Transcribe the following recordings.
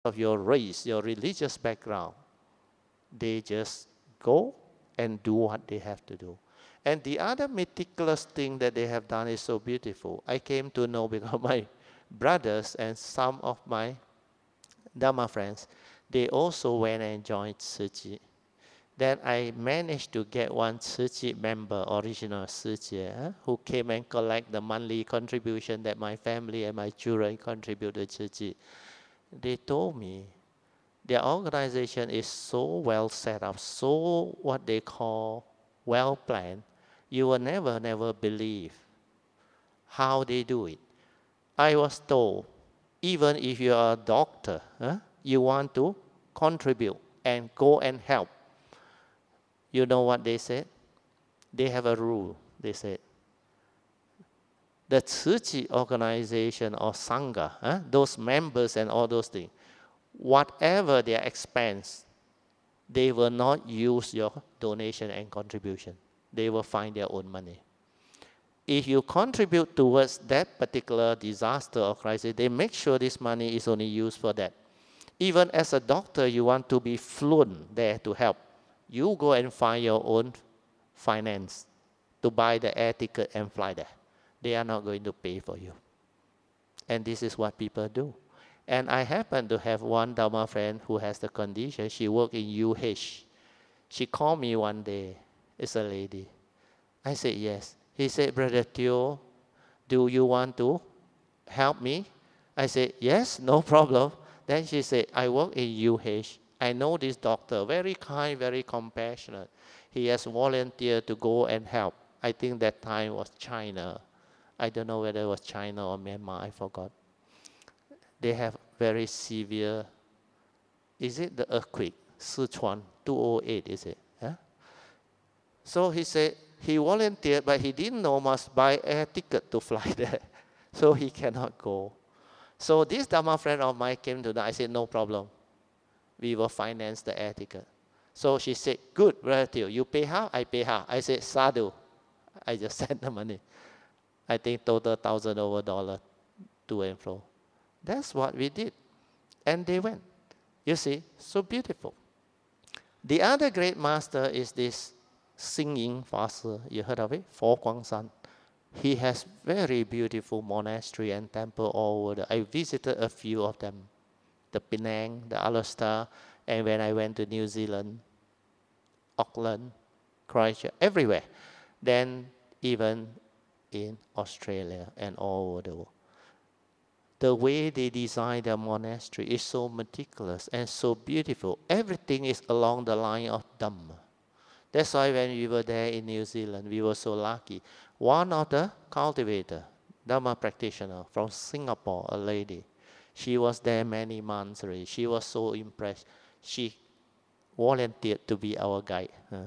of your race, your religious background. They just go and do what they have to do. And the other meticulous thing that they have done is so beautiful. I came to know because my brothers and some of my Dharma friends, they also went and joined Tzu Chi. Then I managed to get one Tzu Chi member, original Tzu Chi, who came and collect the monthly contribution that my family and my children contribute to Tzu Chi. They told me their organization is so well set up, so what they call well planned. You will never believe how they do it. I was told, even if you are a doctor, you want to contribute and go and help. You know what they said? They have a rule. They said, the Tzu Chi organization or Sangha, those members and all those things, whatever their expense, they will not use your donation and contribution. They will find their own money. If you contribute towards that particular disaster or crisis, they make sure this money is only used for that. Even as a doctor, you want to be fluent there to help. You go and find your own finance to buy the air ticket and fly there. They are not going to pay for you. And this is what people do. And I happen to have one Dharma friend who has the condition. She worked in UH. She called me one day. It's a lady. I said, yes. He said, Brother Teo, do you want to help me? I said, yes, no problem. Then she said, I work in UH. I know this doctor, very kind, very compassionate. He has volunteered to go and help. I think that time was China. I don't know whether it was China or Myanmar, I forgot. They have very severe, is it the earthquake? Sichuan, 208, is it? Yeah? So he said, he volunteered, but he didn't know must buy air ticket to fly there. So he cannot go. So this Dharma friend of mine came to that. I said, no problem. We will finance the air ticket. So she said, good, Brother Teo, you pay half, I pay half. I said, sadhu. I just sent the money. I think total $1,000 over to and fro. That's what we did. And they went. You see, so beautiful. The other great master is this Xing Fa. You heard of it? Fo Guangshan. He has very beautiful monastery and temple all over. I visited a few of them. The Penang, the Alastar, and when I went to New Zealand, Auckland, Christchurch, everywhere. Then even in Australia and all over the world. The way they design their monastery is so meticulous and so beautiful. Everything is along the line of Dhamma. That's why when we were there in New Zealand, we were so lucky. One of the cultivator, Dhamma practitioner from Singapore, a lady, she was there many months already. She was so impressed. She volunteered to be our guide.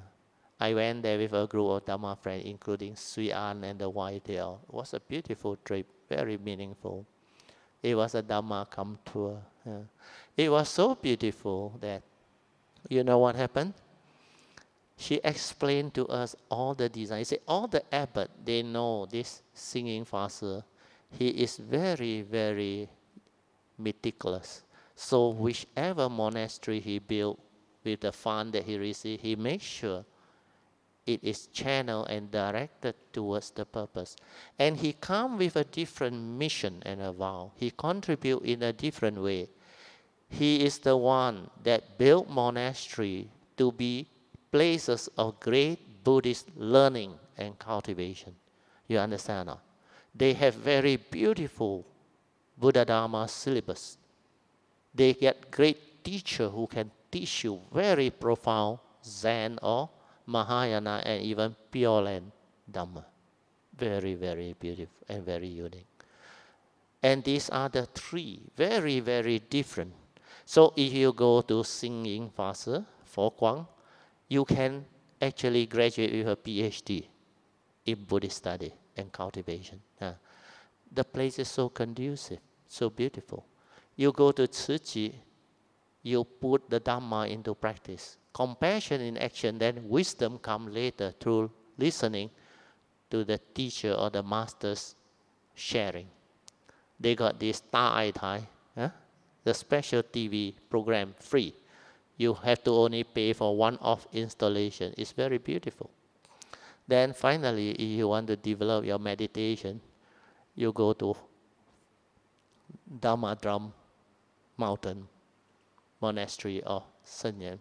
I went there with a group of Dhamma friends, including Sui An and the wife there. It was a beautiful trip, very meaningful. It was a Dhamma come tour. It was so beautiful that, you know what happened? She explained to us all the design. She said, all the abbot, they know this Xing Fa. He is very, very meticulous. So whichever monastery he built with the fund that he received, he makes sure it is channeled and directed towards the purpose. And he comes with a different mission and a vow. He contributes in a different way. He is the one that built monastery to be places of great Buddhist learning and cultivation. You understand now? They have very beautiful Buddha Dharma syllabus. They get great teacher who can teach you very profound Zen or Mahayana and even Pure Land Dhamma. Very, very beautiful and very unique. And these are the three, very, very different. So if you go to Xing Fa, Fo Guang, you can actually graduate with a PhD in Buddhist study and cultivation. The place is so conducive, so beautiful. You go to Tzu Chi, you put the Dhamma into practice. Compassion in action, then wisdom comes later through listening to the teacher or the master's sharing. They got this Ta Ai Tai. the special TV program free. You have to only pay for one-off installation. It's very beautiful. Then finally, if you want to develop your meditation, you go to Dharma Drum Mountain Monastery or Sen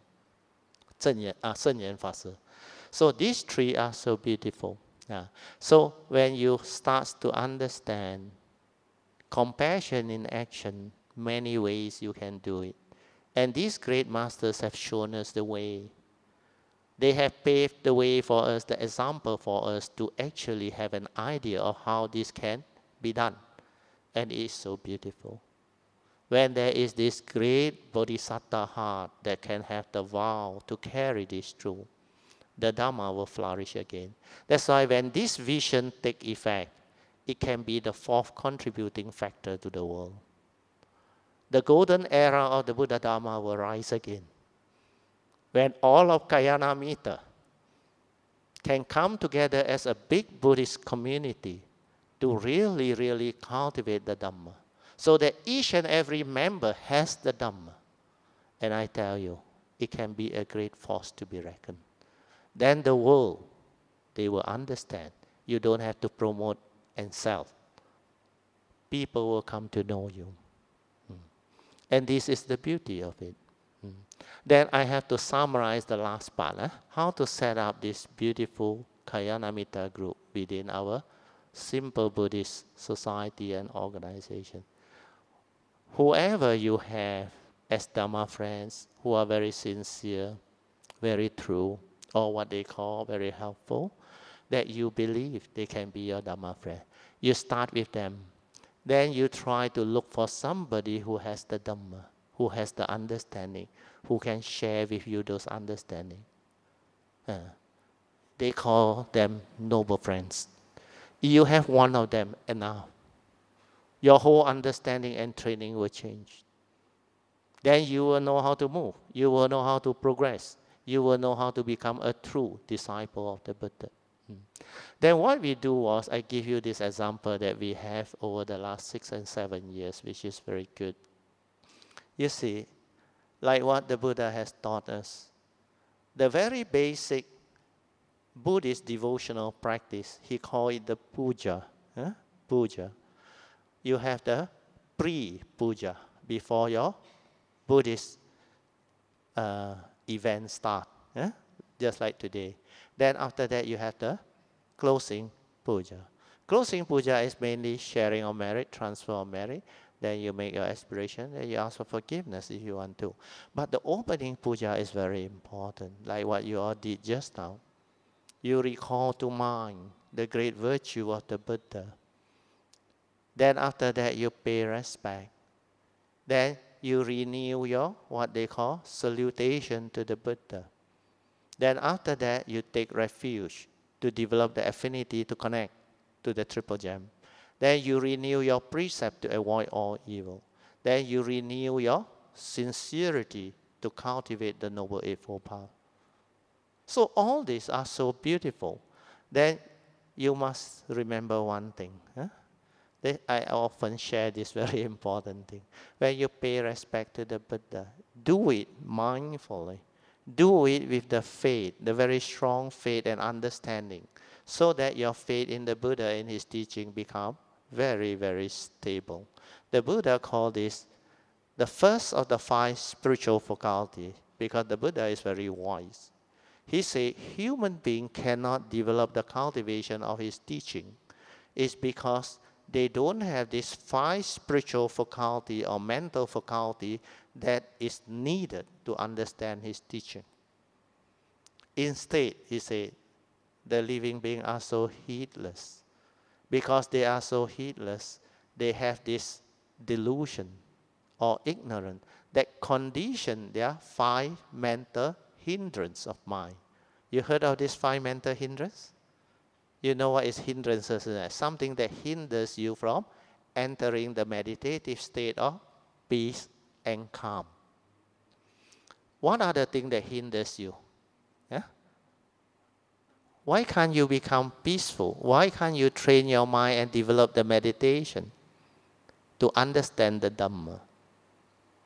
Yan Fa Se. So these three are so beautiful. So when you start to understand compassion in action, many ways you can do it. And these great masters have shown us the way. They have paved the way for us, the example for us to actually have an idea of how this can be done. And it is so beautiful. When there is this great bodhisattva heart that can have the vow to carry this through, the Dhamma will flourish again. That's why when this vision takes effect, it can be the fourth contributing factor to the world. The golden era of the Buddha Dhamma will rise again. When all of Kalyana can come together as a big Buddhist community to really, really cultivate the Dhamma, so that each and every member has the Dhamma. And I tell you, it can be a great force to be reckoned. Then the world, they will understand. You don't have to promote and sell. People will come to know you. And this is the beauty of it. Then I have to summarize the last part. How to set up this beautiful Kalyanamitta group within our simple Buddhist society and organization. Whoever you have as Dhamma friends who are very sincere, very true, or what they call very helpful, that you believe they can be your Dhamma friend. You start with them. Then you try to look for somebody who has the Dhamma, who has the understanding, who can share with you those understanding. They call them noble friends. You have one of them enough. Your whole understanding and training will change. Then you will know how to move. You will know how to progress. You will know how to become a true disciple of the Buddha. Then what we do was, I give you this example that we have over the last 6 and 7 years, which is very good. You see, like what the Buddha has taught us, the very basic Buddhist devotional practice, he called it the puja. Puja. You have the pre-puja before your Buddhist event start, just like today. Then after that, you have the closing puja. Closing puja is mainly sharing of merit, transfer of merit. Then you make your aspiration, then you ask for forgiveness if you want to. But the opening puja is very important, like what you all did just now. You recall to mind the great virtue of the Buddha. Then after that, you pay respect. Then you renew your, what they call, salutation to the Buddha. Then after that, you take refuge to develop the affinity to connect to the Triple Gem. Then you renew your precept to avoid all evil. Then you renew your sincerity to cultivate the Noble Eightfold Path. So all these are so beautiful. Then you must remember one thing. I often share this very important thing. When you pay respect to the Buddha, do it mindfully. Do it with the faith, the very strong faith and understanding, so that your faith in the Buddha and his teaching become very, very stable. The Buddha called this the first of the 5 spiritual faculties, because the Buddha is very wise. He said human being cannot develop the cultivation of his teaching. It's because they don't have this 5 spiritual faculty or mental faculty that is needed to understand his teaching. Instead, he said, the living beings are so heedless. Because they are so heedless, they have this delusion or ignorance that condition their 5 mental hindrance of mind. You heard of this 5 mental hindrance? You know what is hindrances? Something that hinders you from entering the meditative state of peace and calm. What are the things that hinders you? Why can't you become peaceful? Why can't you train your mind and develop the meditation to understand the Dhamma?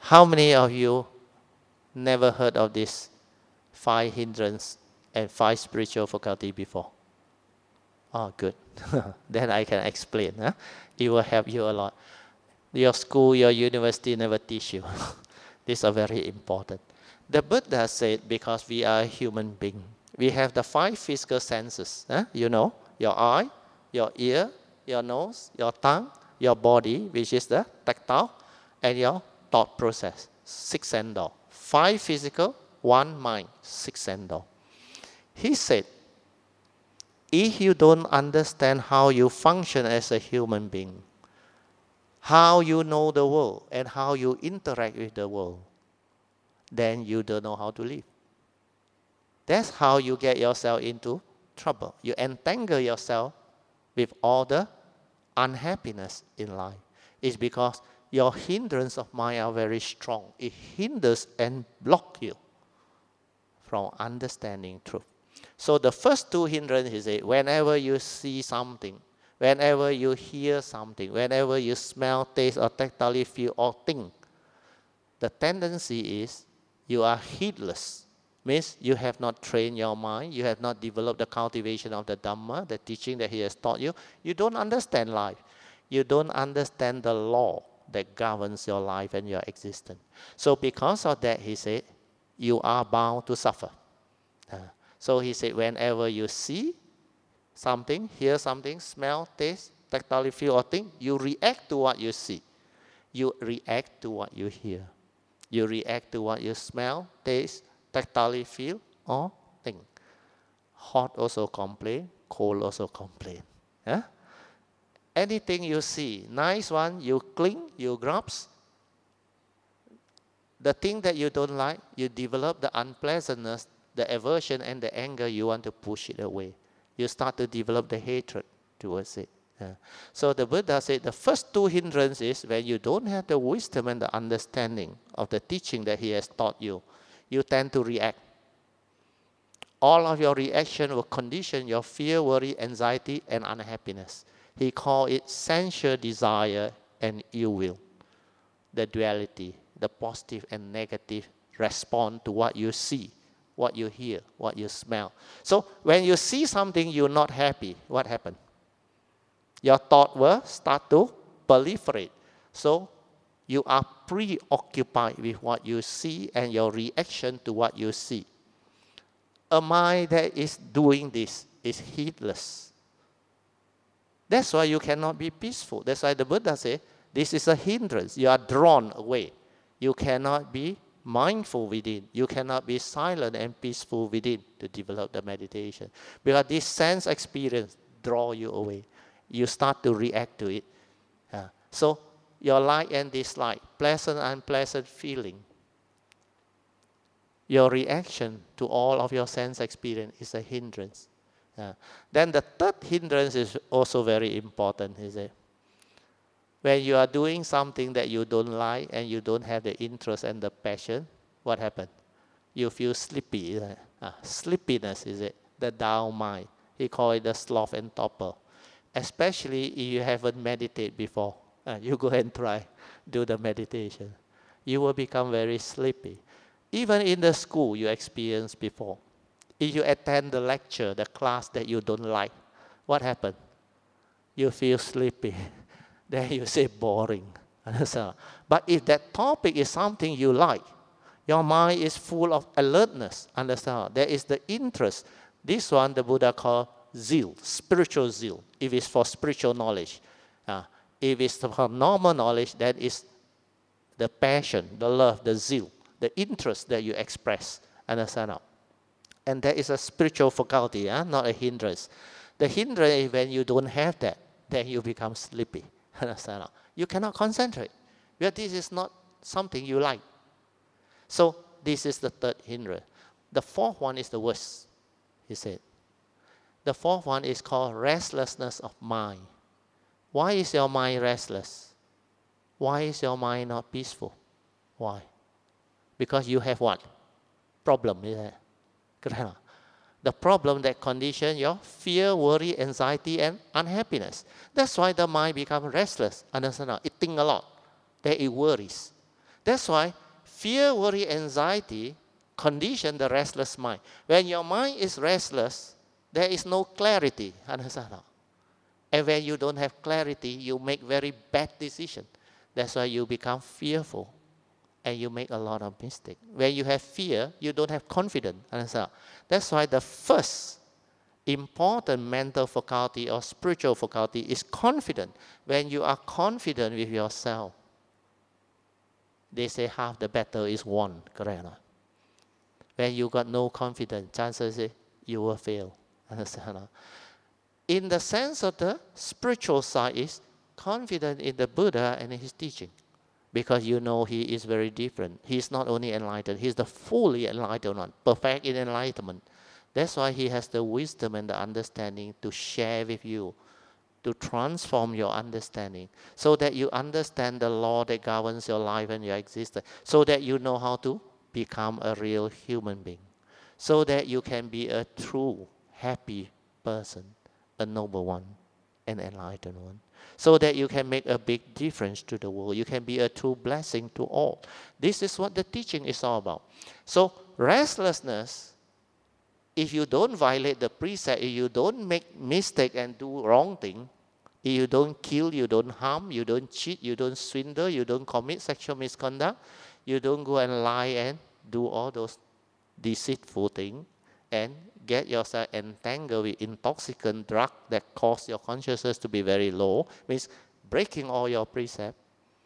How many of you never heard of this 5 hindrance and 5 spiritual faculty before? Oh, good. Then I can explain. Huh? It will help you a lot. Your school, your university never teach you. These are very important. The Buddha said, because we are human beings, we have the 5 physical senses. You know, your eye, your ear, your nose, your tongue, your body, which is the tactile, and your thought process, 6 sense door. 5 physical, 1 mind, 6 sense door. He said, if you don't understand how you function as a human being, how you know the world and how you interact with the world, then you don't know how to live. That's how you get yourself into trouble. You entangle yourself with all the unhappiness in life. It's because your hindrance of mind are very strong. It hinders and blocks you from understanding truth. So the first 2 hindrances is whenever you see something, whenever you hear something, whenever you smell, taste, or tactily feel or think, the tendency is you are heedless. Means you have not trained your mind, you have not developed the cultivation of the Dhamma, the teaching that he has taught you. You don't understand life. You don't understand the law that governs your life and your existence. So because of that, he said, you are bound to suffer. So he said, whenever you see something, hear something, smell, taste, tactile feel or think, you react to what you see. You react to what you hear. You react to what you smell, taste, tactile feel or think. Hot also complain, cold also complain. Anything you see, nice one, you cling, you grasp. The thing that you don't like, you develop the unpleasantness, the aversion and the anger, you want to push it away. You start to develop the hatred towards it. So the Buddha said the first 2 hindrances, when you don't have the wisdom and the understanding of the teaching that he has taught you, you tend to react. All of your reaction will condition your fear, worry, anxiety, and unhappiness. He called it sensual desire and ill will. The duality, the positive and negative response to what you see, what you hear, what you smell. So when you see something you're not happy, what happened? Your thought will start to proliferate. So you are preoccupied with what you see and your reaction to what you see. A mind that is doing this is heedless. That's why you cannot be peaceful. That's why the Buddha said, this is a hindrance. You are drawn away. You cannot be mindful within. You cannot be silent and peaceful within to develop the meditation. Because this sense experience draw you away. You start to react to it. So your like and dislike, pleasant, unpleasant feeling, your reaction to all of your sense experience is a hindrance. Then the third hindrance is also very important, is it? When you are doing something that you don't like and you don't have the interest and the passion, what happens? You feel sleepy. Sleepiness is it? The down mind. He called it the sloth and torpor. Especially if you haven't meditated before. You go and try, do the meditation. You will become very sleepy. Even in the school you experienced before. If you attend the lecture, the class that you don't like, what happens? You feel sleepy. Then you say boring. But if that topic is something you like, your mind is full of alertness. Understand? There is the interest. This one the Buddha called zeal, spiritual zeal. If it's for spiritual knowledge. If it's for normal knowledge, that is the passion, the love, the zeal, the interest that you express. Understand? And that is a spiritual faculty, not a hindrance. The hindrance is when you don't have that, then you become sleepy. Understand? You cannot concentrate. Because this is not something you like. So this is the third hindrance. The fourth one is the worst, he said. The fourth one is called restlessness of mind. Why is your mind restless? Why is your mind not peaceful? Why? Because you have what? Problem, is it? The problem that condition your fear, worry, anxiety, and unhappiness. That's why the mind becomes restless. Understand? It thinks a lot. Then it worries. That's why fear, worry, anxiety condition the restless mind. When your mind is restless, there is no clarity. Understand? And when you don't have clarity, you make very bad decisions. That's why you become fearful and you make a lot of mistakes. When you have fear, you don't have confidence. Understand? That's why the first important mental faculty or spiritual faculty is confidence. When you are confident with yourself, they say half the battle is won. Correct? When you got no confidence, chances is you will fail. Understand? In the sense of the spiritual side is confident in the Buddha and his teaching. Because you know he is very different. He is not only enlightened, he is the fully enlightened one, perfect in enlightenment. That's why he has the wisdom and the understanding to share with you, to transform your understanding, so that you understand the law that governs your life and your existence, so that you know how to become a real human being, so that you can be a true, happy person, a noble one, an enlightened one, so that you can make a big difference to the world. You can be a true blessing to all. This is what the teaching is all about. So restlessness, if you don't violate the precept, if you don't make mistake and do wrong thing, if you don't kill, you don't harm, you don't cheat, you don't swindle, you don't commit sexual misconduct, you don't go and lie and do all those deceitful things and get yourself entangled with intoxicant drug that cause your consciousness to be very low, means breaking all your precepts,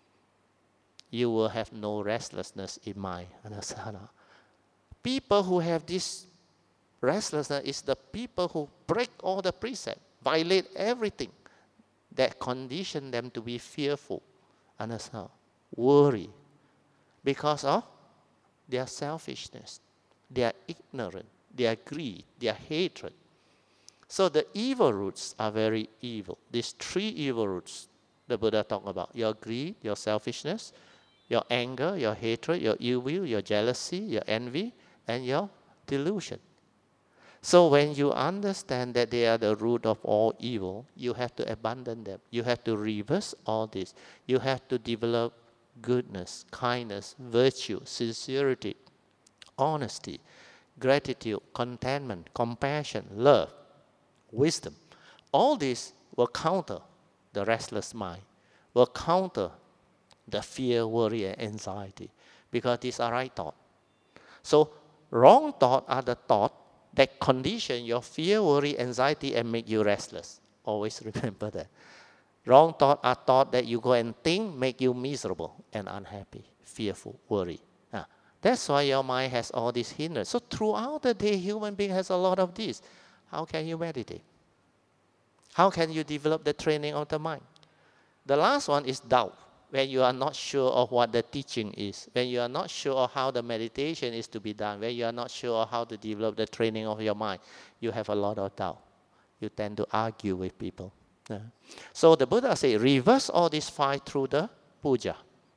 you will have no restlessness in mind. Understand? People who have this restlessness is the people who break all the precepts, violate everything that condition them to be fearful. Understand? Worry. Because of their selfishness, their ignorance, their greed, their hatred. So the evil roots are very evil. These three evil roots the Buddha talked about. Your greed, your selfishness, your anger, your hatred, your ill will, your jealousy, your envy, and your delusion. So when you understand that they are the root of all evil, you have to abandon them. You have to reverse all this. You have to develop goodness, kindness, virtue, sincerity, honesty, gratitude, contentment, compassion, love, wisdom. All this will counter the restless mind, will counter the fear, worry, and anxiety, because these are right thoughts. So wrong thoughts are the thoughts that condition your fear, worry, anxiety, and make you restless. Always remember that. Wrong thoughts are thoughts that you go and think make you miserable and unhappy, fearful, worry. That's why your mind has all these hindrances. So throughout the day, human being has a lot of this. How can you meditate? How can you develop the training of the mind? The last one is doubt. When you are not sure of what the teaching is, when you are not sure of how the meditation is to be done, when you are not sure of how to develop the training of your mind, you have a lot of doubt. You tend to argue with people. So the Buddha said, reverse all these five through the puja.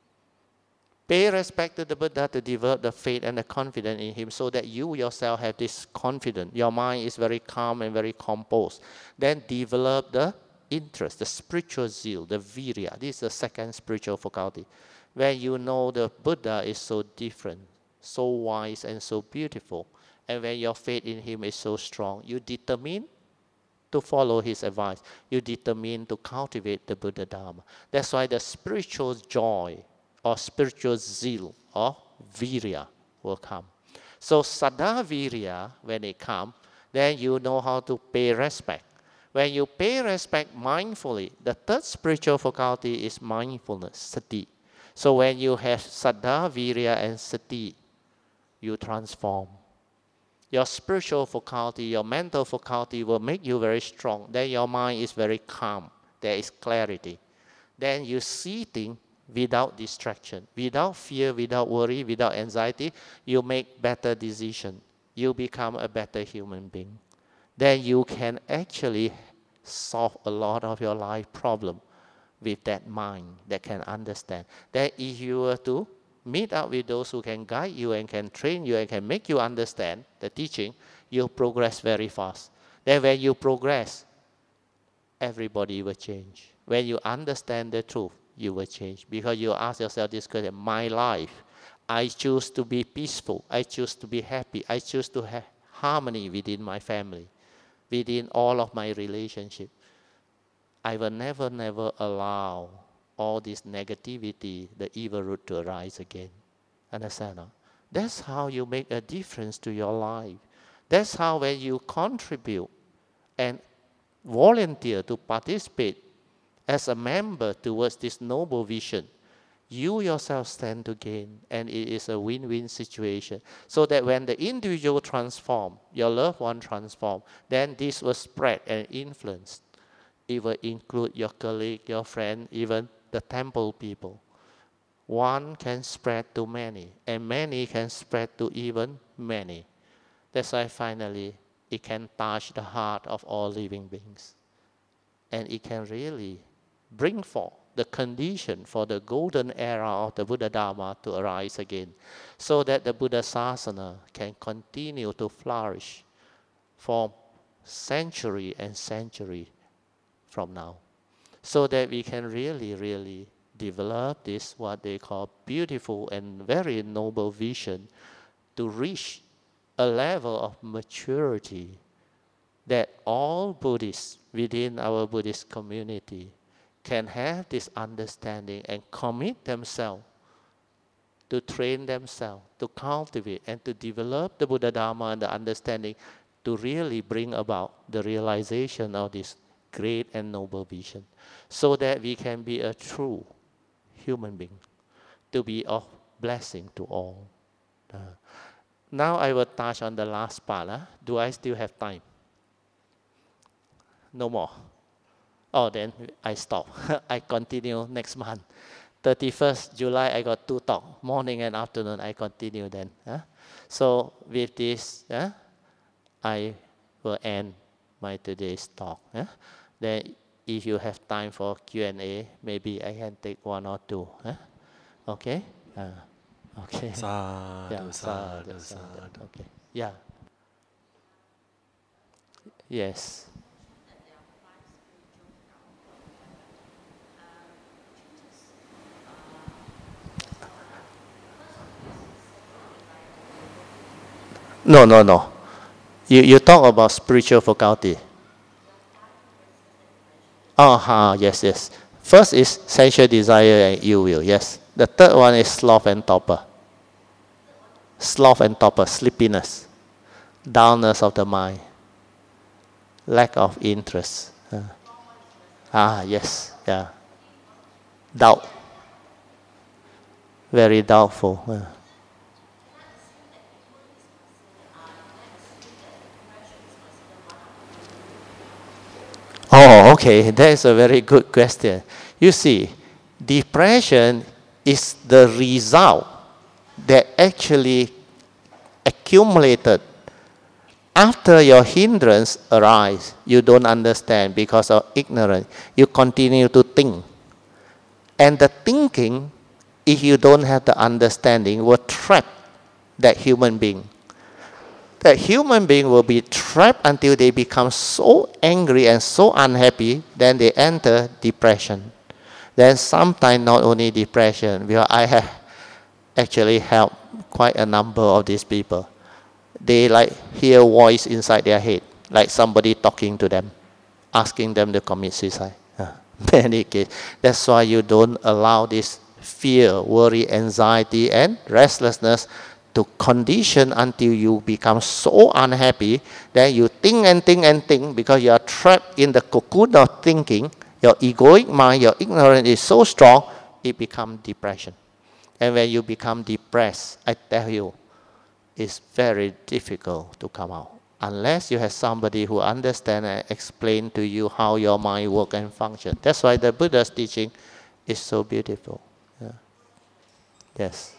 Pay respect to the Buddha to develop the faith and the confidence in him, so that you yourself have this confidence. Your mind is very calm and very composed. Then develop the interest, the spiritual zeal, the virya. This is the second spiritual faculty, where you know the Buddha is so different, so wise and so beautiful. And when your faith in him is so strong, you determine to follow his advice. You determine to cultivate the Buddha Dharma. That's why the spiritual joy or spiritual zeal or virya will come. So saddha virya, when it comes, then you know how to pay respect. When you pay respect mindfully, the third spiritual faculty is mindfulness, sati. So when you have saddha, virya, and sati, you transform. Your spiritual faculty, your mental faculty will make you very strong. Then your mind is very calm. There is clarity. Then you see things without distraction, without fear, without worry, without anxiety. You make better decisions. You become a better human being. Then you can actually solve a lot of your life problem with that mind that can understand. That if you were to meet up with those who can guide you and can train you and can make you understand the teaching, you'll progress very fast. Then when you progress, everybody will change. When you understand the truth, you will change. Because you ask yourself this question, my life, I choose to be peaceful, I choose to be happy, I choose to have harmony within my family, within all of my relationships. I will never, never allow all this negativity, the evil root to arise again. Understand? No? That's how you make a difference to your life. That's how when you contribute and volunteer to participate as a member towards this noble vision, you yourself stand to gain, and it is a win-win situation. So that when the individual transform, your loved one transform, then this will spread and influence. It will include your colleague, your friend, even the temple people. One can spread to many, and many can spread to even many. That's why finally it can touch the heart of all living beings. And it can really bring forth the condition for the golden era of the Buddha Dharma to arise again, so that the Buddha Sasana can continue to flourish for century and century from now, so that we can really, really develop this, what they call beautiful and very noble vision, to reach a level of maturity that all Buddhists within our Buddhist community can have this understanding and commit themselves to train themselves, to cultivate and to develop the Buddha Dharma and the understanding to really bring about the realization of this great and noble vision, so that we can be a true human being, to be of blessing to all. Now I will touch on the last part. Do I still have time? No more. Oh, then I stop. I continue next month. 31st July, I got 2 talks, morning and afternoon. I continue then. So with this, I will end my today's talk. Then if you have time for Q&A, maybe I can take 1 or 2. Okay? Okay. Sadhu, sadhu, sadhu. Okay. Yeah. Yes. No. You talk about spiritual faculty. Yes. First is sensual desire and ill will, yes. The third one is sloth and torpor. Sloth and torpor, sleepiness, dullness of the mind, lack of interest. Yes, yeah. Doubt. Very doubtful. Oh, okay. That is a very good question. You see, depression is the result that actually accumulated after your hindrance arise. You don't understand because of ignorance. You continue to think. And the thinking, if you don't have the understanding, will trap that human being. That human being will be trapped until they become so angry and so unhappy, then they enter depression. Then sometimes not only depression, because I have actually helped quite a number of these people. They like hear voice inside their head, like somebody talking to them, asking them to commit suicide. Many cases. That's why you don't allow this fear, worry, anxiety, and restlessness to condition until you become so unhappy that you think and think and think, because you are trapped in the cocoon of thinking. Your egoic mind, your ignorance is so strong, it becomes depression. And when you become depressed, I tell you, it's very difficult to come out. Unless you have somebody who understands and explain to you how your mind works and functions. That's why the Buddha's teaching is so beautiful. Yes.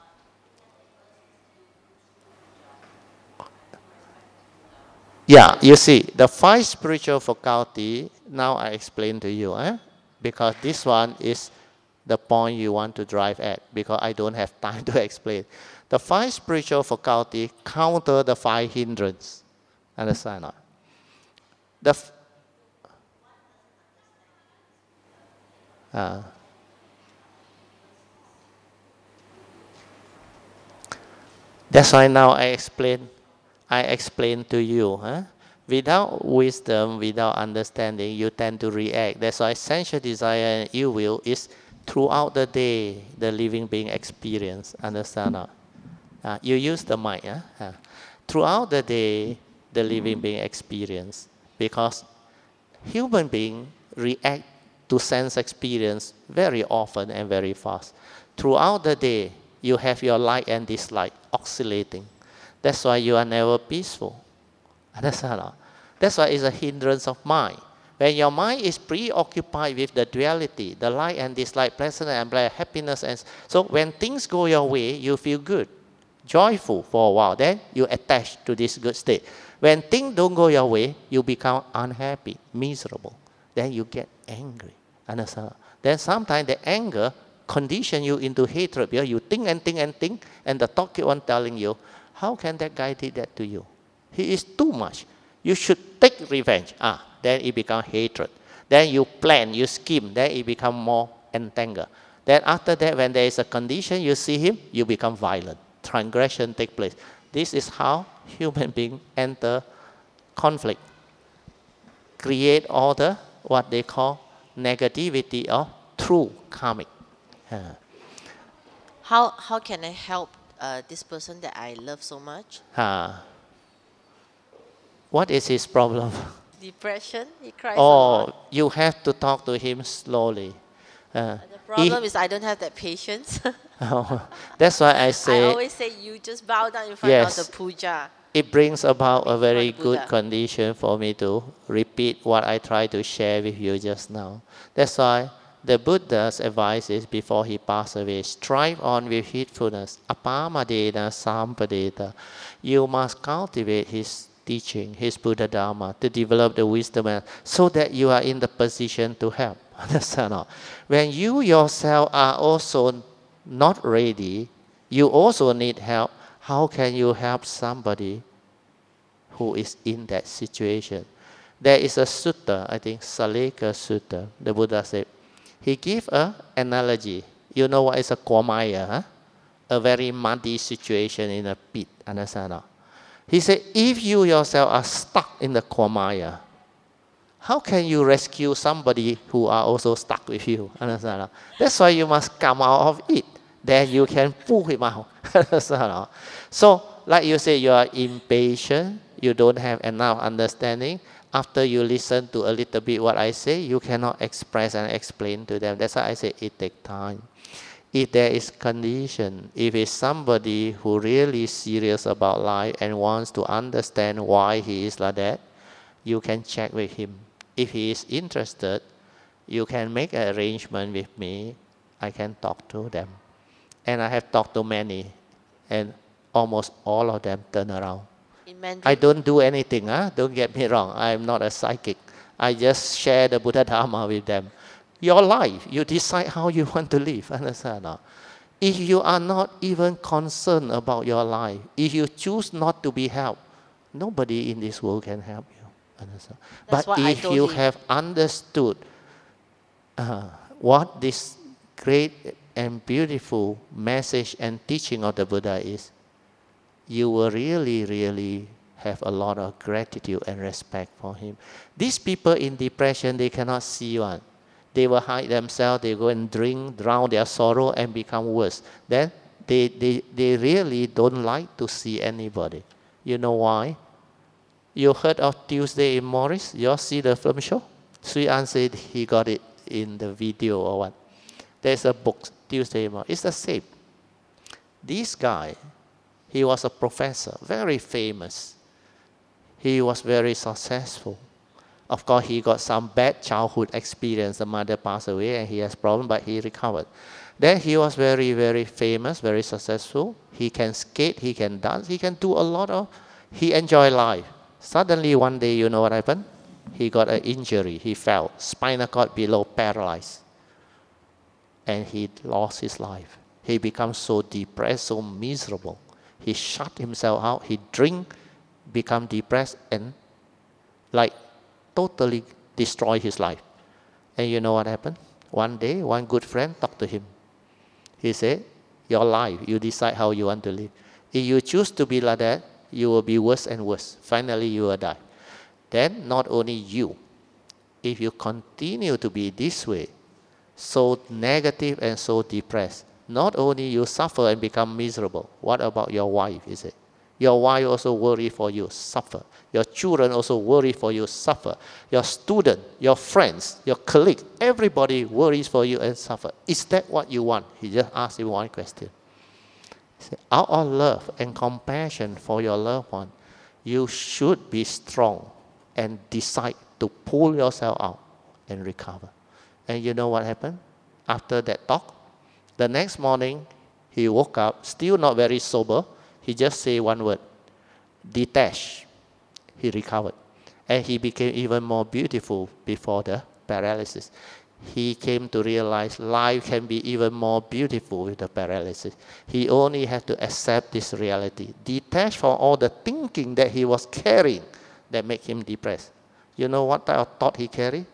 Yeah, you see, the 5 spiritual faculty, now I explain to you, because this one is the point you want to drive at, because I don't have time to explain. The 5 spiritual faculty counter the 5 hindrances. Understand not? That's why now I explain to you. Huh? Without wisdom, without understanding, you tend to react. That's why essential desire and ill will is throughout the day, the living being experience. Understand or not? You use the mic. Throughout the day, the living being experience. Because human being react to sense experience very often and very fast. Throughout the day, you have your like and dislike oscillating. That's why you are never peaceful. Understand? That's why it's a hindrance of mind. When your mind is preoccupied with the duality, the like and dislike, pleasant and unpleasant, happiness, and so when things go your way, you feel good, joyful for a while. Then you attach to this good state. When things don't go your way, you become unhappy, miserable. Then you get angry. Understand? Then sometimes the anger condition you into hatred because you think and think and think, and the thought keep on telling you, how can that guy did that to you? He is too much. You should take revenge. Then it becomes hatred. Then you plan, you scheme, then it becomes more entangled. Then after that, when there is a condition, you see him, you become violent. Transgression take place. This is how human beings enter conflict. Create all the, what they call, negativity of true karmic. How can I help this person that I love so much? What is his problem? Depression. He cries a lot. You have to talk to him slowly. The problem is I don't have that patience. That's why I say. I always say you just bow down in front of the puja. It brings about a very good condition for me to repeat what I tried to share with you just now. That's why the Buddha's advice is before he passed away, strive on with heedfulness. Apamadena sampadeta. You must cultivate his teaching, his Buddha Dharma, to develop the wisdom so that you are in the position to help. Understand? When you yourself are also not ready, you also need help. How can you help somebody who is in that situation? There is a sutta, I think, Saleka Sutta. The Buddha said, he gave an analogy. You know what is a kwamaya? Huh? A very muddy situation in a pit. Understand? He said, if you yourself are stuck in the kwamaya, how can you rescue somebody who are also stuck with you? Understand? That's why you must come out of it. Then you can pull him out. So, like you say, you are impatient, you don't have enough understanding. After you listen to a little bit what I say, you cannot express and explain to them. That's why I say it takes time. If there is condition, if it's somebody who really serious about life and wants to understand why he is like that, you can check with him. If he is interested, you can make an arrangement with me. I can talk to them. And I have talked to many, and almost all of them turn around. I don't do anything, don't get me wrong. I'm not a psychic. I just share the Buddha Dharma with them. Your life, you decide how you want to live. Understand? If you are not even concerned about your life, if you choose not to be helped, nobody in this world can help you. Understand? But if you have understood what this great and beautiful message and teaching of the Buddha is, you will really, really have a lot of gratitude and respect for him. These people in depression, they cannot see one. They will hide themselves, they go and drink, drown their sorrow and become worse. Then they really don't like to see anybody. You know why? You heard of Tuesday in Morris? You all see the film show? Sri An said he got it in the video or what. There's a book, Tuesday in Morris. It's the same. This guy, he was a professor, very famous. He was very successful. Of course, he got some bad childhood experience. The mother passed away and he has problems, but he recovered. Then he was very, very famous, very successful. He can skate, he can dance, he can do a lot of, he enjoyed life. Suddenly one day, you know what happened? He got an injury, he fell, spinal cord below, paralyzed. And he lost his life. He becomes so depressed, so miserable. He shut himself out, he drink, become depressed and like totally destroy his life. And you know what happened? One day, one good friend talked to him. He said, your life, you decide how you want to live. If you choose to be like that, you will be worse and worse. Finally, you will die. Then, not only you, if you continue to be this way, so negative and so depressed, not only you suffer and become miserable, what about your wife, is it? Your wife also worry for you, suffer. Your children also worry for you, suffer. Your student, your friends, your colleague, everybody worries for you and suffer. Is that what you want? He just asked you one question. He said, out of love and compassion for your loved one, you should be strong and decide to pull yourself out and recover. And you know what happened after that talk? The next morning, he woke up, still not very sober. He just said one word, detach. He recovered. And he became even more beautiful before the paralysis. He came to realize life can be even more beautiful with the paralysis. He only had to accept this reality, detach from all the thinking that he was carrying that made him depressed. You know what type of thought he carried?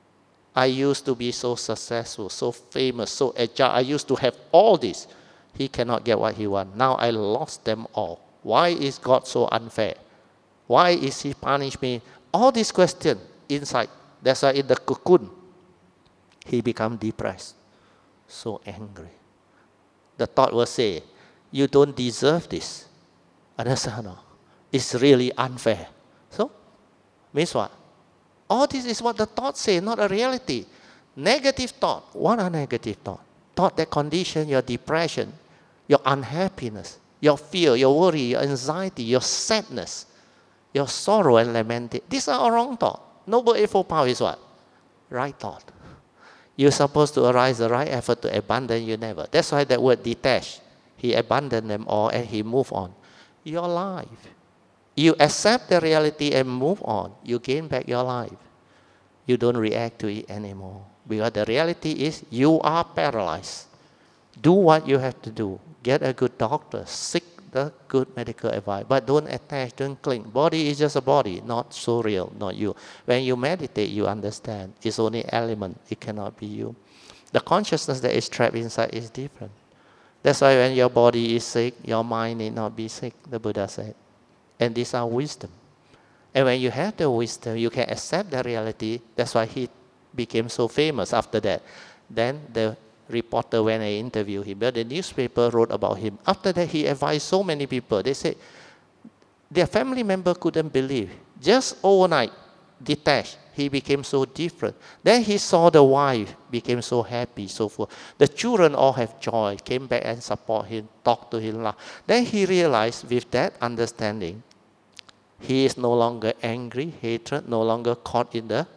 I used to be so successful, so famous, so agile. I used to have all this. He cannot get what he wants. Now I lost them all. Why is God so unfair? Why is he punish me? All these questions inside. That's why in the cocoon, he become depressed, so angry. The thought will say, you don't deserve this. Understand? No? It's really unfair. So, means what? All this is what the thoughts say, not a reality. Negative thought. What are negative thought? Thought that condition your depression, your unhappiness, your fear, your worry, your anxiety, your sadness, your sorrow and lamentation. These are all wrong thought. Noble Eightfold Path is what? Right thought. You're supposed to arise the right effort to abandon, you never. That's why that word detach. He abandoned them all and he moved on. Your life. You accept the reality and move on. You gain back your life. You don't react to it anymore. Because the reality is you are paralyzed. Do what you have to do. Get a good doctor. Seek the good medical advice. But don't attach, don't cling. Body is just a body, not so real, not you. When you meditate, you understand. It's only element. It cannot be you. The consciousness that is trapped inside is different. That's why when your body is sick, your mind need not be sick, the Buddha said. And these are wisdom. And when you have the wisdom, you can accept the reality. That's why he became so famous after that. Then the reporter, when I interviewed him, the newspaper wrote about him. After that, he advised so many people. They said their family member couldn't believe. Just overnight, detached, he became so different. Then he saw the wife became so happy, so full. The children all have joy, came back and support him, talk to him. Then he realized with that understanding, he is no longer angry, hatred, no longer caught in the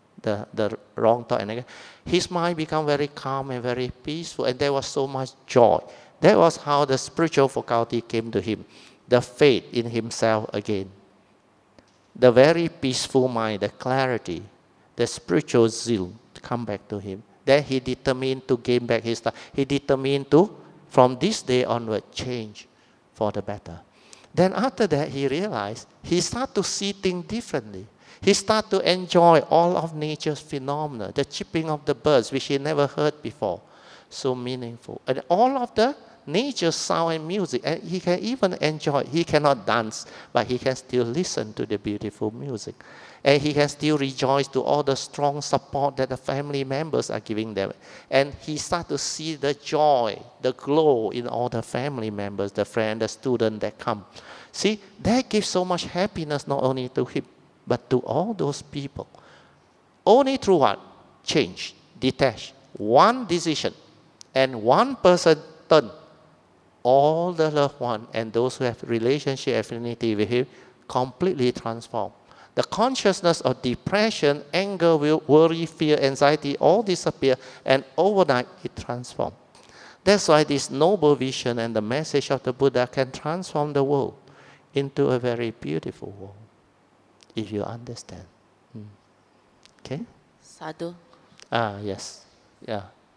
wrong thought. And his mind became very calm and very peaceful, and there was so much joy. That was how the spiritual faculty came to him, the faith in himself again. The very peaceful mind, the clarity, the spiritual zeal to come back to him. Then he determined to gain back his life. He determined to, from this day onward, change for the better. Then after that, he realized he started to see things differently. He started to enjoy all of nature's phenomena, the chirping of the birds, which he never heard before, so meaningful. And all of the nature's sound and music, and he can even enjoy. He cannot dance, but he can still listen to the beautiful music. And he can still rejoice to all the strong support that the family members are giving them. And he started to see the joy, the glow in all the family members, the friend, the student that come. See, that gives so much happiness not only to him, but to all those people. Only through what? Change, detach. One decision and one person turn. All the loved one and those who have relationship affinity with him completely transform. The consciousness of depression, anger, worry, fear, anxiety all disappear, and overnight it transforms. That's why this noble vision and the message of the Buddha can transform the world into a very beautiful world, if you understand. Okay? Sadhu. Yes. Yeah.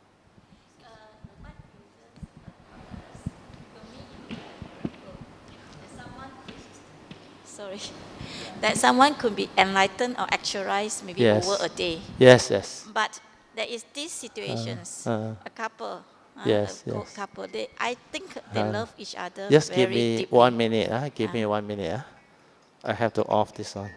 Sorry. That someone could be enlightened or actualized maybe over a day. Yes, yes. But there is these situations, a couple Yes, a yes. couple. I think they love each other Just very give me deeply. 1 minute. Give me 1 minute. I have to off this one.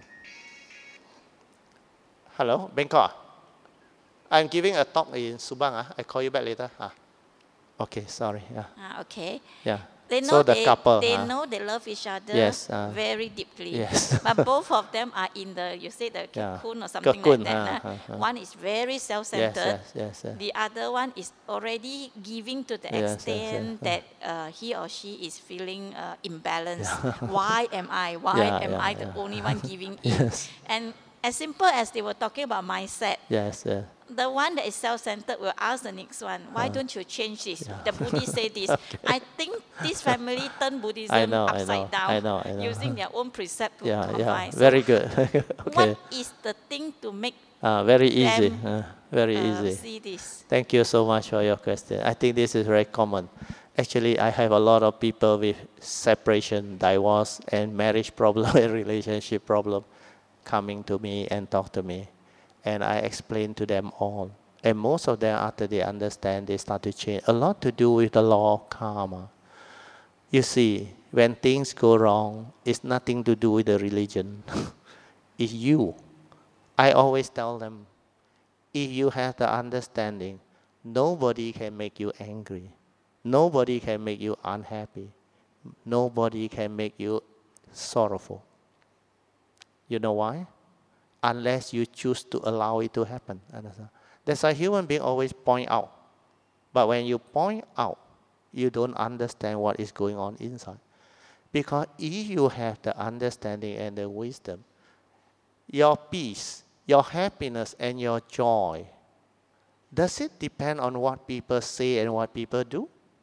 Hello, Bangkok. I'm giving a talk in Subang. I call you back later. Okay, sorry. Okay. Yeah. They So know the couple. they know they love each other Yes, very deeply. yes. But both of them are in the, you say the Yeah. cocoon or something Cocoon, like that. One is very Yes, self-centered. yes. The other one is already giving to the Yes, extent yes. that he or she is feeling imbalanced. Why am I? Why Yeah, am yeah, I the yeah. only one giving in? Yes. And as simple as they were talking about mindset, Yes, the one that is self-centered will ask the next one, why don't you change this? Yeah. The Buddhist say this. I think this family turned Buddhism I know. upside down, I know. using their own precept to Yeah, combine. yeah. Very good. Okay. What is the thing to make Very easy. them Very easy. see this? Thank you so much for your question. I think this is very common. Actually, I have a lot of people with separation, divorce, and marriage problem and relationship problem coming to me and talk to me. And I explain to them all. And most of them, after they understand, they start to change. A lot to do with the law of karma. You see, when things go wrong, it's nothing to do with the religion. It's you. I always tell them, if you have the understanding, nobody can make you angry. Nobody can make you unhappy. Nobody can make you sorrowful. You know why? Unless you choose to allow it to happen. Understand? That's why human beings always point out. But when you point out, you don't understand what is going on inside. Because if you have the understanding and the wisdom, your peace, your happiness, and your joy, does it depend on what people say and what people do?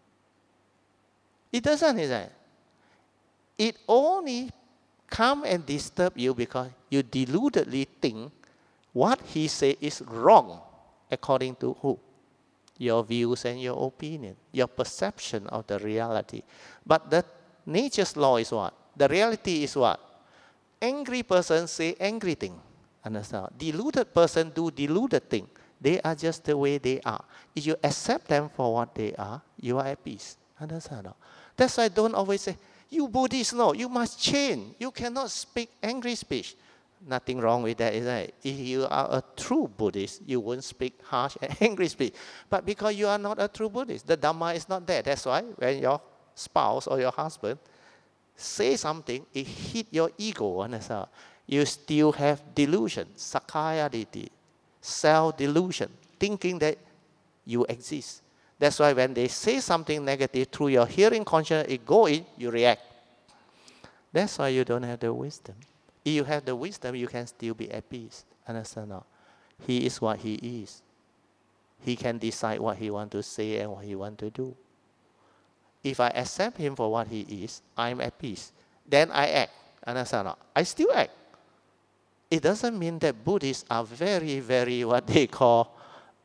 It doesn't, is it? It only come and disturb you because you deludedly think what he say is wrong according to who? Your views and your opinion, your perception of the reality. But the nature's law is what? The reality is what? Angry person say angry thing. Understand? Deluded person do deluded thing. They are just the way they are. If you accept them for what they are, you are at peace. Understand? That's why I don't always say, you Buddhists, no, you must change. You cannot speak angry speech. Nothing wrong with that, is it? If you are a true Buddhist, you won't speak harsh and angry speech. But because you are not a true Buddhist, the Dhamma is not there. That's why when your spouse or your husband say something, it hit your ego. Understand? You still have delusion, sakkaya ditthi, self-delusion, thinking that you exist. That's why when they say something negative through your hearing consciousness, it go in, you react. That's why you don't have the wisdom. If you have the wisdom, you can still be at peace. Understand? No? He is what he is. He can decide what he wants to say and what he wants to do. If I accept him for what he is, I'm at peace. Then I act. Understand? No? I still act. It doesn't mean that Buddhists are very, very, what they call,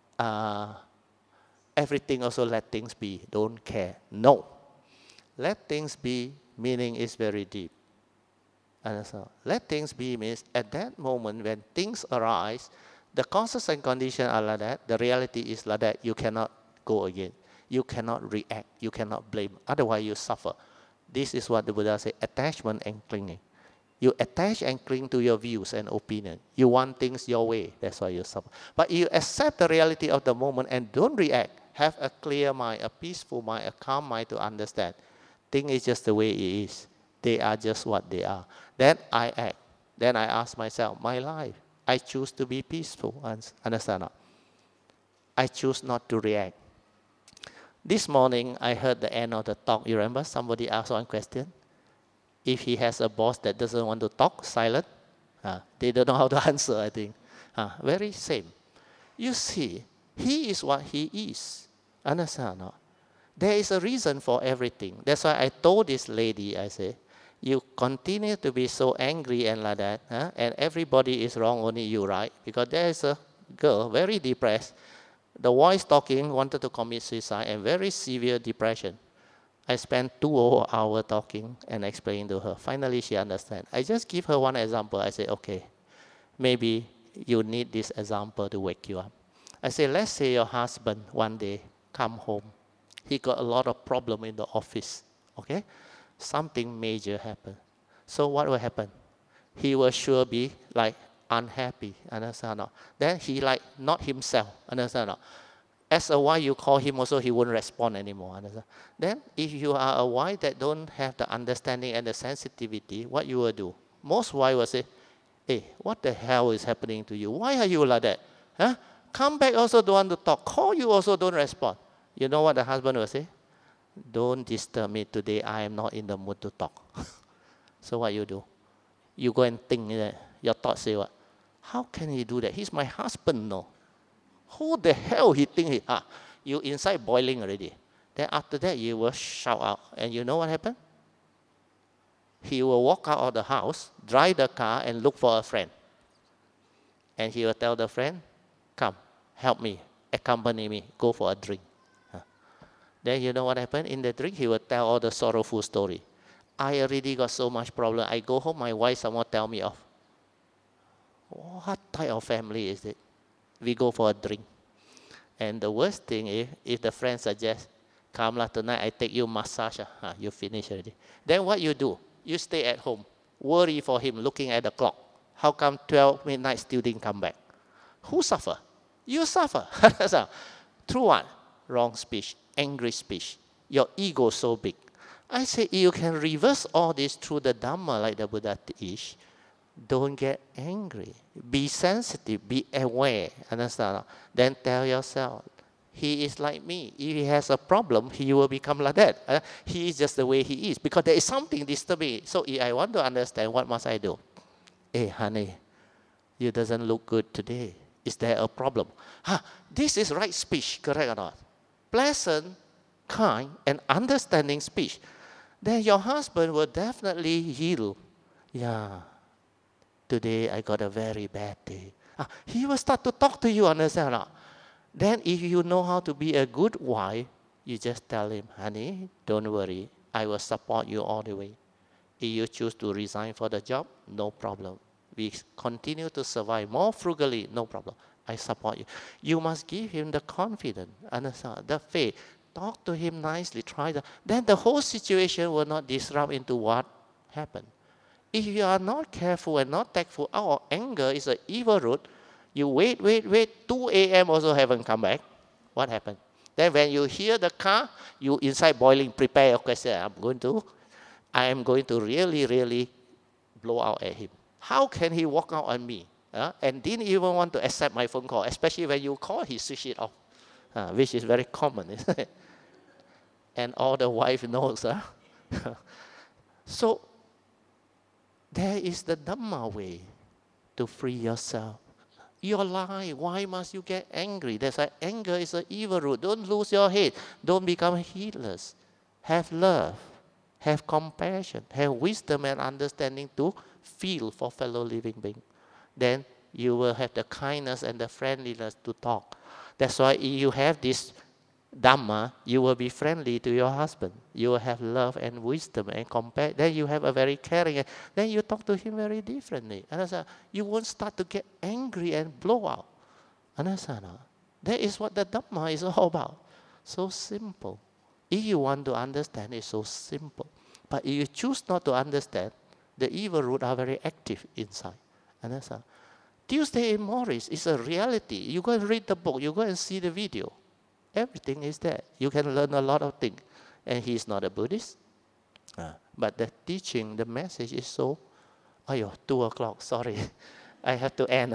everything also let things be, don't care. No. Let things be, meaning is very deep. Understand? Let things be means at that moment when things arise, the causes and conditions are like that, the reality is like that, you cannot go again. You cannot react, you cannot blame, otherwise you suffer. This is what the Buddha said, attachment and clinging. You attach and cling to your views and opinion. You want things your way, that's why you suffer. But you accept the reality of the moment and don't react. Have a clear mind, a peaceful mind, a calm mind to understand. Thing is just the way it is. They are just what they are. Then I act. Then I ask myself, my life, I choose to be peaceful. Understand? I choose not to react. This morning, I heard the end of the talk. You remember somebody asked one question? If he has a boss that doesn't want to talk, silent, they don't know how to answer, I think. Very same. You see, he is what he is. Understand? There is a reason for everything. That's why I told this lady, I say, you continue to be so angry and like that, and everybody is wrong, only you right. Because there is a girl, very depressed. The voice talking, wanted to commit suicide, and very severe depression. I spent 2 hours talking and explaining to her. Finally, she understands. I just give her one example. I say, okay, maybe you need this example to wake you up. I say, let's say your husband one day come home He got a lot of problem in the office. Okay? Something major happened. So what will happen? He will sure be like unhappy. Understand or not? Then he like not himself. Understand or not? As a wife, you call him also, he won't respond anymore. Understand? Then if you are a wife that don't have the understanding and the sensitivity, what you will do? Most wives will say, hey, what the hell is happening to you? Why are you like that? Huh? Come back also don't want to talk. Call you also don't respond. You know what the husband will say? Don't disturb me today. I am not in the mood to talk. So what you do? You go and think that. Your thoughts say what? How can he do that? He's my husband, no. Who the hell he think he? You inside boiling already. Then after that, you will shout out. And you know what happened? He will walk out of the house, drive the car, and look for a friend. And he will tell the friend, come, help me, accompany me, go for a drink. Then you know what happened? In the drink, he will tell all the sorrowful story. I already got so much problem. I go home, my wife someone tell me off. What type of family is it? We go for a drink. And the worst thing is, if the friend suggests, come lah, tonight I take you massage. You finish already. Then what you do? You stay at home, worry for him, looking at the clock. How come 12 midnight still didn't come back? Who suffer? You suffer. Through what? Wrong speech, angry speech. Your ego so big. I say you can reverse all this through the Dhamma like the Buddha teach. Don't get angry. Be sensitive. Be aware. Understand? Then tell yourself, he is like me. If he has a problem, he will become like that. He is just the way he is. Because there is something disturbing. So if I want to understand, what must I do? Hey, honey, you doesn't look good today. Is there a problem? This is right speech, correct or not? Pleasant, kind, and understanding speech. Then your husband will definitely heal. Yeah, today I got a very bad day. He will start to talk to you, understand or not? Then if you know how to be a good wife, you just tell him, honey, don't worry. I will support you all the way. If you choose to resign for the job, no problem. We continue to survive more frugally, no problem. I support you. You must give him the confidence, understand, the faith. Talk to him nicely. Try that. Then the whole situation will not disrupt into what happened. If you are not careful and not tactful, our anger is an evil root. You wait, 2 a.m. also haven't come back. What happened? Then when you hear the car, you inside boiling, prepare your question. I am going to really, really blow out at him. How can he walk out on me? And didn't even want to accept my phone call, especially when you call, he switched it off, which is very common, isn't it? And all the wife knows. So there is the Dhamma way to free yourself. Your life, why must you get angry? That's why anger is an evil root. Don't lose your head. Don't become heedless. Have love. Have compassion. Have wisdom and understanding to feel for fellow living beings. Then you will have the kindness and the friendliness to talk. That's why if you have this Dhamma, you will be friendly to your husband. You will have love and wisdom and compassion. Then you have a very caring. Then you talk to him very differently. Understand? You won't start to get angry and blow out. Understand? That is what the Dhamma is all about. So simple. If you want to understand, it's so simple. But if you choose not to understand, the evil root are very active inside. Understand? Tuesday in Morris is a reality. You go and read the book. You go and see the video. Everything is there. You can learn a lot of things. And he's not a Buddhist. But the teaching, the message is so, 2 o'clock, sorry. I have to end.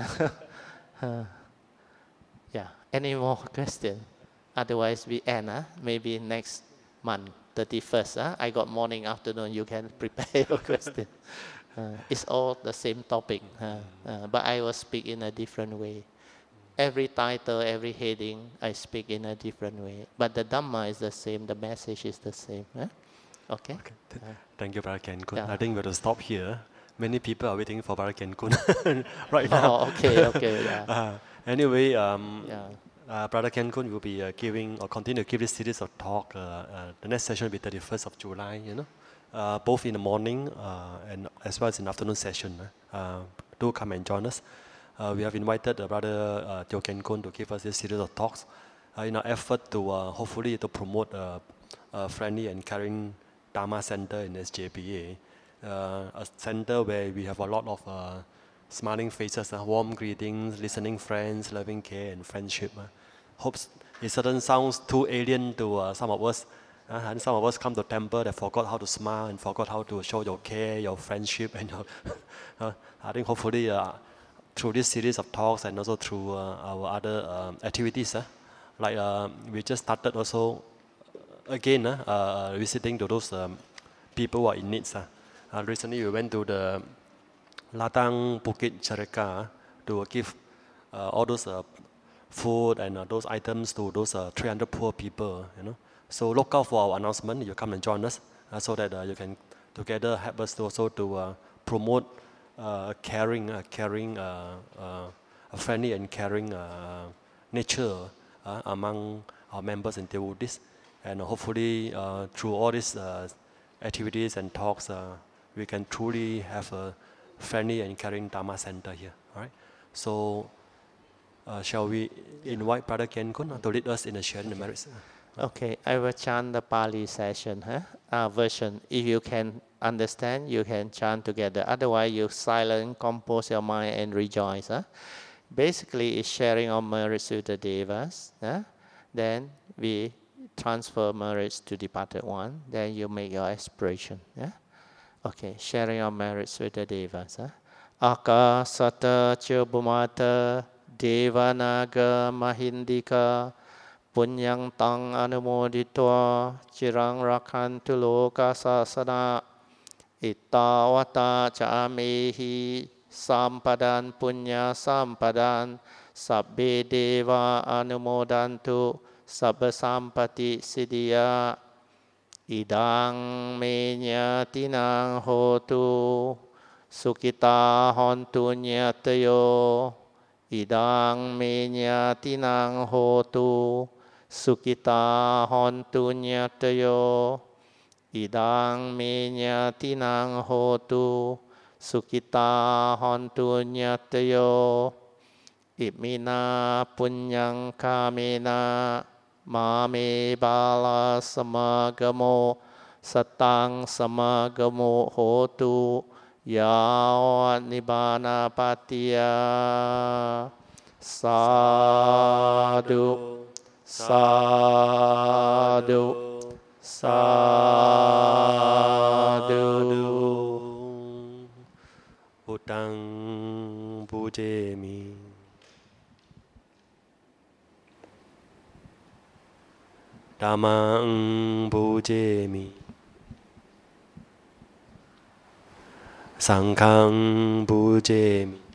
Yeah, any more questions? Otherwise, we end. Maybe next month, 31st. I got morning, afternoon. You can prepare your question. It's all the same topic. But I will speak in a different way. Every title, every heading, I speak in a different way. But the Dhamma is the same. The message is the same. Okay? Thank you, Brother Ken Kun. Yeah. I think we have to stop here. Many people are waiting for Brother Ken Kun right now. Okay. Yeah. Anyway, Yeah. Brother Ken Kun will be giving or continue to give this series of talk. The next session will be 31st of July, both in the morning and as well as in the afternoon session. Do come and join us. We have invited Brother Teo Ken Kun to give us this series of talks. in our effort to hopefully to promote a friendly and caring Dharma center in SJPA, a center where we have a lot of smiling faces, warm greetings, listening friends, loving care, and friendship. Hopes it certain sounds too alien to some of us. And some of us come to temple that forgot how to smile and forgot how to show your care, your friendship, and your, I think hopefully through this series of talks and also through our other activities, like we just started also again visiting to those people who are in need. Recently we went to the Latang Bukit Cereka to give all those food and those items to those 300 poor people, So look out for our announcement. You come and join us so that you can together help us to also to promote a friendly and caring nature among our members and devotees. And hopefully through all these activities and talks, we can truly have a friendly and caring Dharma center here. All right. So shall we invite Brother Kenkun to lead us in the sharing the merits? Okay, I will chant the Pali version. If you can understand, you can chant together. Otherwise, you silent, compose your mind, and rejoice. Basically, it's sharing of merits with the devas. Then we transfer merits to departed one. Then you make your aspiration. Okay, sharing of merits with the devas. Akasata Chobumata Devanaga Mahindika Punyang tang anumoditwa cirang rakhantu loka sasana ittawata camehi sampadan punya sampadan sabbe deva anumodantu sabba sampati siddhya idang menyatinang hotu sukita hontu nyatayo idang menyatinang hotu Sukita hontu nyatayo idang menyatinang hotu sukita hontu nyatayo imina punyang kamena mame bala samagamo satang samagamo hotu yawat nibbana patiya sadhu Sadhu, sadhu. Utang pujemi. Dhammang pujemi. Sanghang pujemi.